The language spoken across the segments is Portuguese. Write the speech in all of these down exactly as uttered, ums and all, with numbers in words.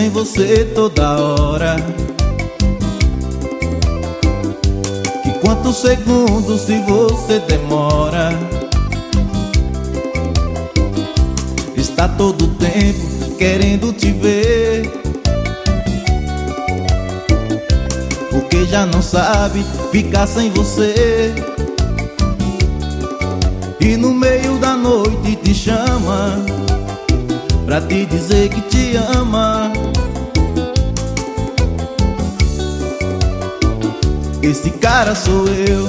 em você toda hora. Que quantos segundos se você demora? Está todo tempo querendo te ver, porque já não sabe ficar sem você. E no meio da noite te chama pra te dizer que te ama. Esse cara sou eu.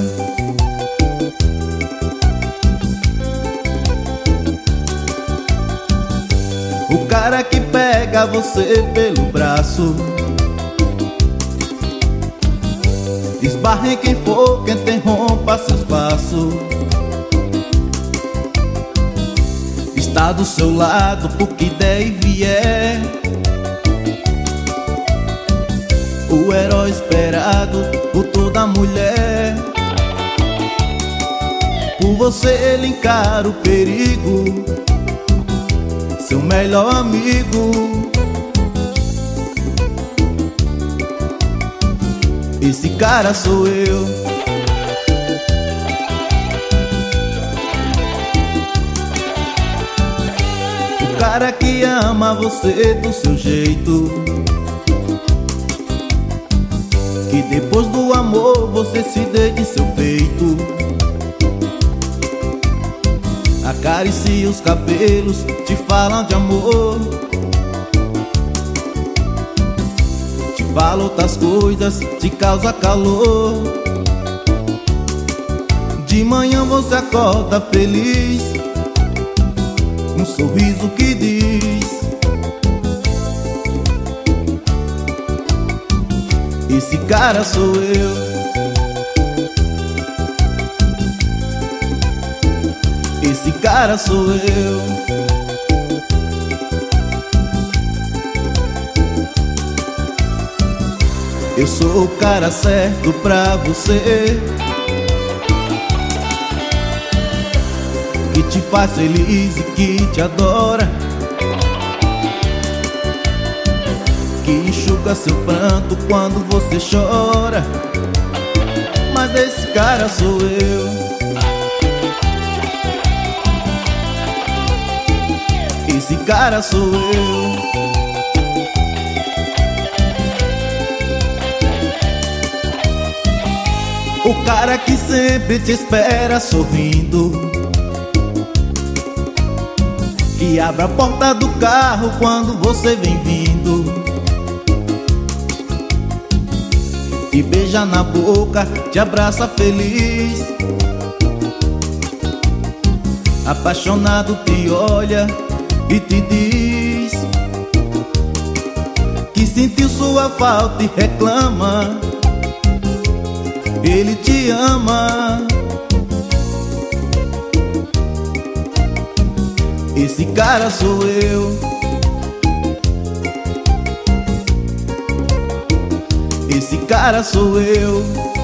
O cara que pega você pelo braço, esbarra em quem for que interrompa seus passos. Está do seu lado por que der e vier, o herói esperado por toda mulher. Por você ele encara o perigo, seu melhor amigo. Esse cara sou eu. O cara que ama você do seu jeito, que depois do amor você se dê de seu peito. Acaricia os cabelos, te falam de amor, te fala outras coisas, te causa calor. De manhã você acorda feliz, um sorriso que diz: esse cara sou eu. Esse cara sou eu. Eu sou o cara certo pra você, que te faz feliz e que te adora, que enxuga seu pranto quando você chora. Mas esse cara sou eu. Esse cara sou eu. O cara que sempre te espera sorrindo, que abre a porta do carro quando você vem vindo, te beija na boca, te abraça feliz, apaixonado te olha e te diz que sentiu sua falta e reclama. Ele te ama. Esse cara sou eu. Esse cara sou eu.